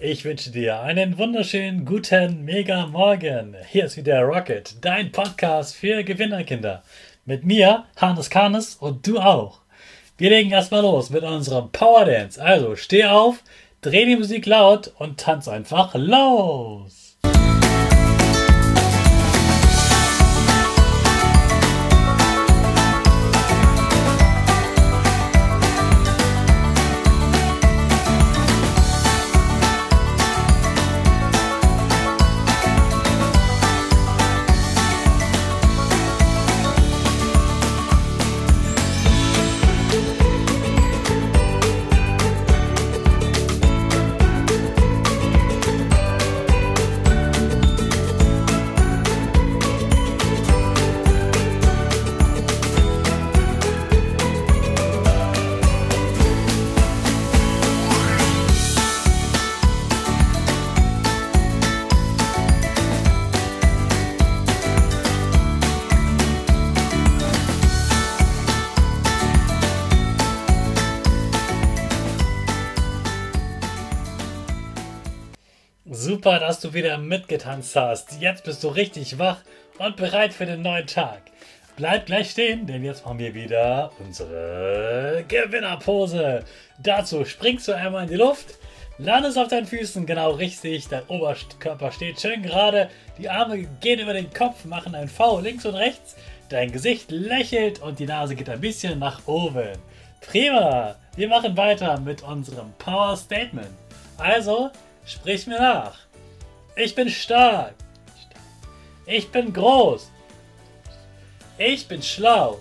Ich wünsche dir einen wunderschönen guten Mega Morgen. Hier ist wieder Rocket, dein Podcast für Gewinnerkinder. Mit mir, Hannes Karnes, und du auch. Wir legen erstmal los mit unserem Power Dance. Also steh auf, dreh die Musik laut und tanz einfach los. Super, dass du wieder mitgetanzt hast. Jetzt bist du richtig wach und bereit für den neuen Tag. Bleib gleich stehen, denn jetzt machen wir wieder unsere Gewinnerpose. Dazu springst du einmal in die Luft, landest auf deinen Füßen genau richtig, dein Oberkörper steht schön gerade, die Arme gehen über den Kopf, machen ein V links und rechts, dein Gesicht lächelt und die Nase geht ein bisschen nach oben. Prima, wir machen weiter mit unserem Power Statement. Also, sprich mir nach. Ich bin stark. Ich bin groß. Ich bin schlau.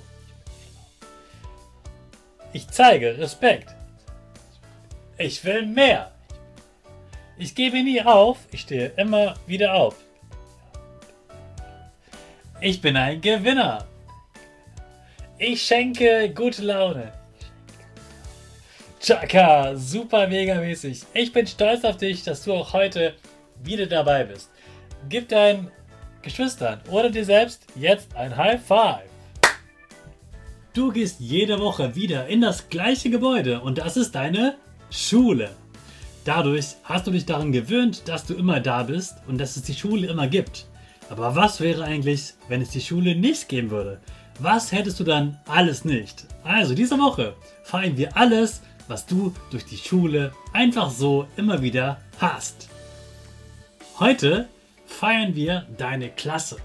Ich zeige Respekt. Ich will mehr. Ich gebe nie auf. Ich stehe immer wieder auf. Ich bin ein Gewinner. Ich schenke gute Laune. Chaka, super mega mäßig. Ich bin stolz auf dich, dass du auch heute wieder dabei bist. Gib deinen Geschwistern oder dir selbst jetzt ein High Five. Du gehst jede Woche wieder in das gleiche Gebäude und das ist deine Schule. Dadurch hast du dich daran gewöhnt, dass du immer da bist und dass es die Schule immer gibt. Aber was wäre eigentlich, wenn es die Schule nicht geben würde? Was hättest du dann alles nicht? Also diese Woche feiern wir alles, was du durch die Schule einfach so immer wieder hast. Heute feiern wir deine Klasse.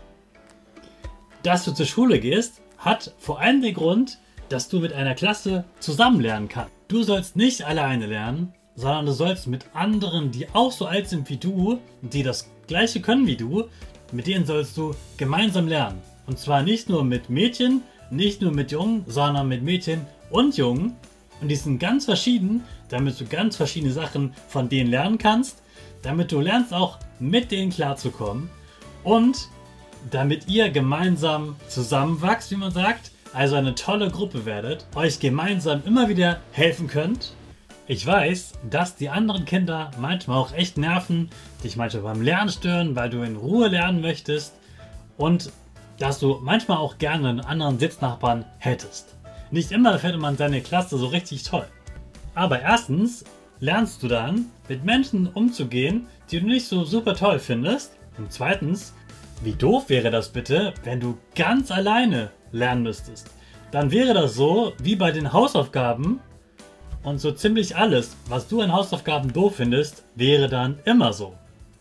Dass du zur Schule gehst, hat vor allem den Grund, dass du mit einer Klasse zusammen lernen kannst. Du sollst nicht alleine lernen, sondern du sollst mit anderen, die auch so alt sind wie du, die das Gleiche können wie du, mit denen sollst du gemeinsam lernen. Und zwar nicht nur mit Mädchen, nicht nur mit Jungen, sondern mit Mädchen und Jungen. Und die sind ganz verschieden, damit du ganz verschiedene Sachen von denen lernen kannst, damit du lernst auch mit denen klarzukommen und damit ihr gemeinsam zusammenwachst, wie man sagt, also eine tolle Gruppe werdet, euch gemeinsam immer wieder helfen könnt. Ich weiß, dass die anderen Kinder manchmal auch echt nerven, dich manchmal beim Lernen stören, weil du in Ruhe lernen möchtest und dass du manchmal auch gerne einen anderen Sitznachbarn hättest. Nicht immer findet man seine Klasse so richtig toll. Aber erstens lernst du dann, mit Menschen umzugehen, die du nicht so super toll findest. Und zweitens, wie doof wäre das bitte, wenn du ganz alleine lernen müsstest? Dann wäre das so wie bei den Hausaufgaben und so ziemlich alles, was du an Hausaufgaben doof findest, wäre dann immer so.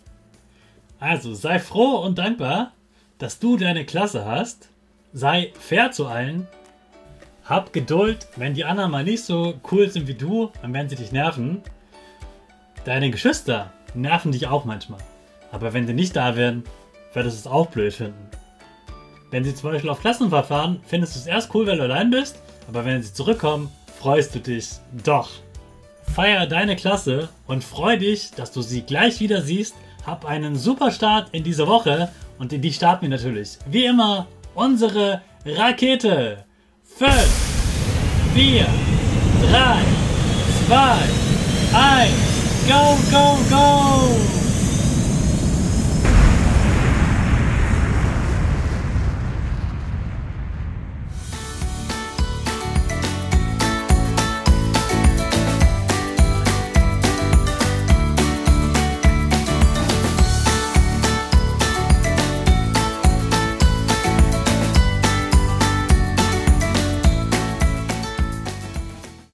Also sei froh und dankbar, dass du deine Klasse hast. Sei fair zu allen. Hab Geduld, wenn die anderen mal nicht so cool sind wie du, dann werden sie dich nerven. Deine Geschwister nerven dich auch manchmal. Aber wenn sie nicht da wären, würdest du es auch blöd finden. Wenn sie zum Beispiel auf Klassenfahrt fahren, findest du es erst cool, wenn du allein bist. Aber wenn sie zurückkommen, freust du dich doch. Feier deine Klasse und freu dich, dass du sie gleich wieder siehst. Hab einen super Start in diese Woche und in die starten wir natürlich, wie immer, unsere Rakete. 5, 4, 3, 2, 1, go, go, go!